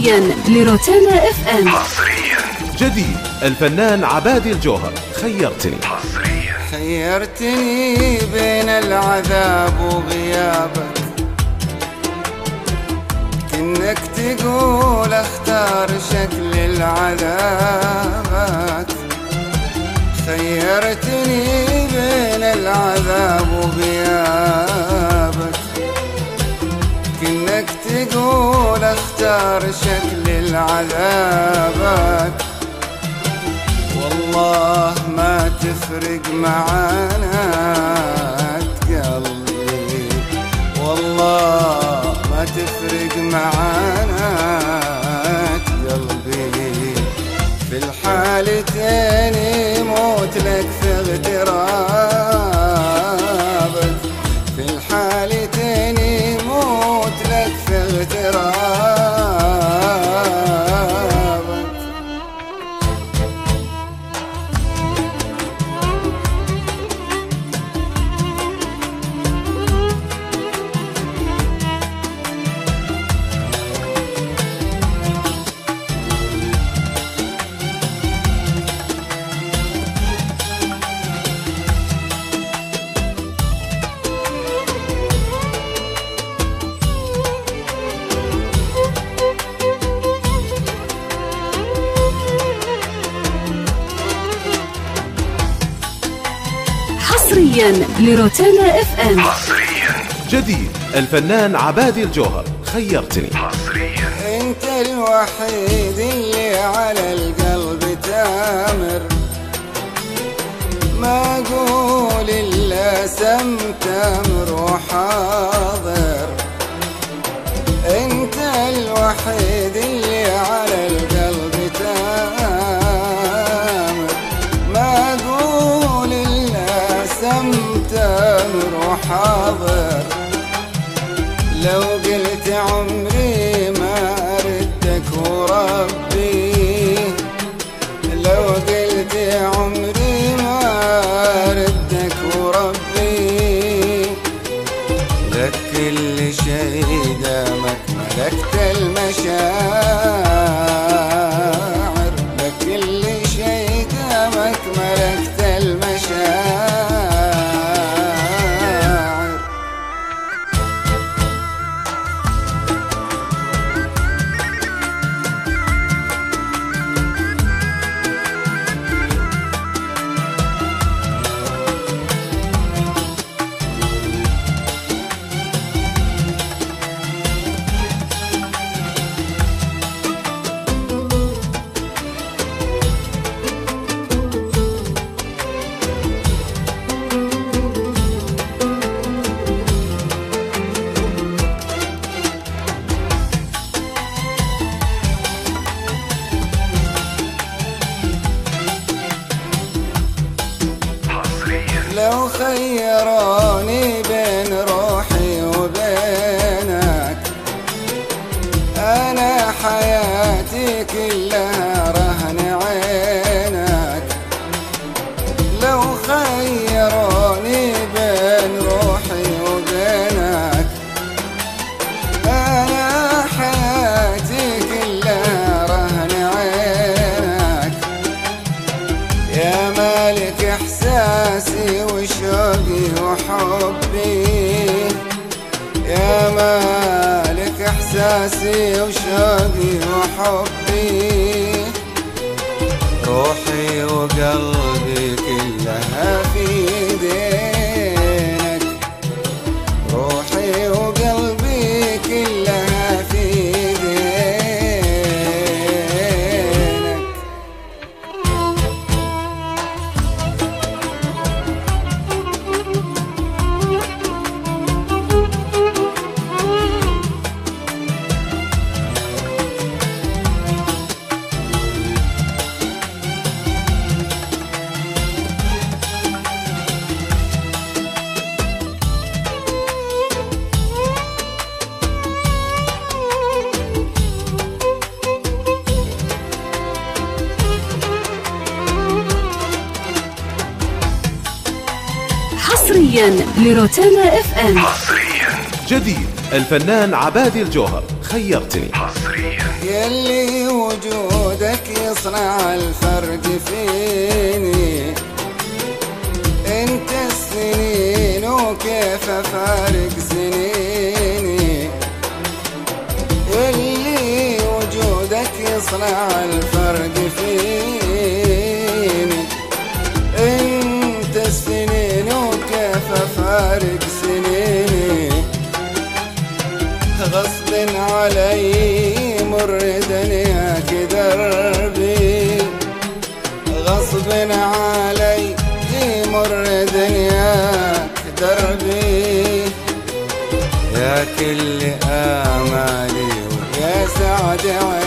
حصريا لروتانا اف ام. حصريا جديد الفنان عبادي الجوهر. خيرتني. حصريا خيرتني بين العذاب وغيابك، كأنك تقول اختار شكل العذاب. خيرتني بين العذاب وغيابك، كأنك تقول اختار شكل العذاب. والله ما تفرق معانا قلبي، والله ما تفرق معانا قلبي. في الحالتين يموت لك في اغترابك، في الحالتين يموت لك في اغترابك. حصريا لروتانا اف ام. حصريا جديد الفنان عبادي الجوهر. خيرتني. حصريا انت الوحيد اللي على القلب تامر، ما اقول الا سمتامر وحاضر. انت الوحيد اللي على القلب تامر، ما اقول الا سمتامر وحاضر. لو قلت عمري ما ردك وربي، لو قلت عمري ما ردك وربي. لك كل شيء دامك ملكت المشاعر، لك كل شيء دامك ملكت المشاعر. لو خيروني بين روحي وبينك، أنا حياتي كلها رهن عينك. لو خيروني بين روحي وبينك، أنا حياتي كلها رهن عينك. يا مالك إحساسي وشوقي وحبي، يا مالك إحساسي وشوقي وحبي. روحي وقلبي كلها في ايدينك، روحي وقلبي كلها في ايدينك. حصريا لروتانا اف ام. حصريا جديد الفنان عبادي الجوهر. خيرتني. يلي وجودك يصنع الفرق فيني، انت السنين وكيف افارق سنيني. يلي وجودك يصنع الفرق فيني، انت السنين وكيف افارق سنيني. غصب علي مر دنياك دربي، غصب علي مر دنياك دربي. يا كل آمالي ويا سعد عيني